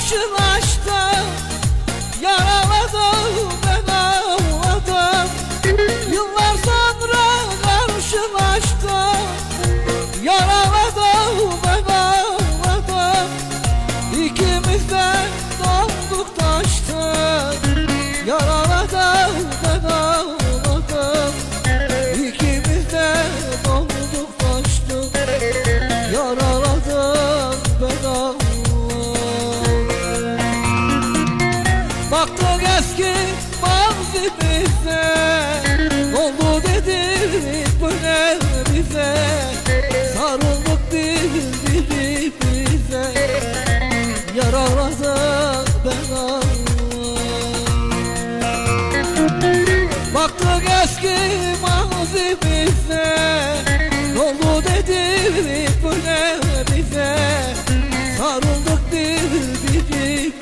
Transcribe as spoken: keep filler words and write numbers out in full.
karşılaştık, yaraladım ben ağladım. Yıllar sonra karşılaştık, yaraladım ben ağladım. İkimiz de dolduk taştık, yaraladım ben ağladım. İkimiz de dolduk taştık, yaraladım ben ağladım. Baktık eski mazimize, oldu dedik böyle bize. Sarıldık birbirimize, yaraladık ben ağladım. Baktık eski mazimize, oldu dedik böyle bize. Sarıldık birbirimize,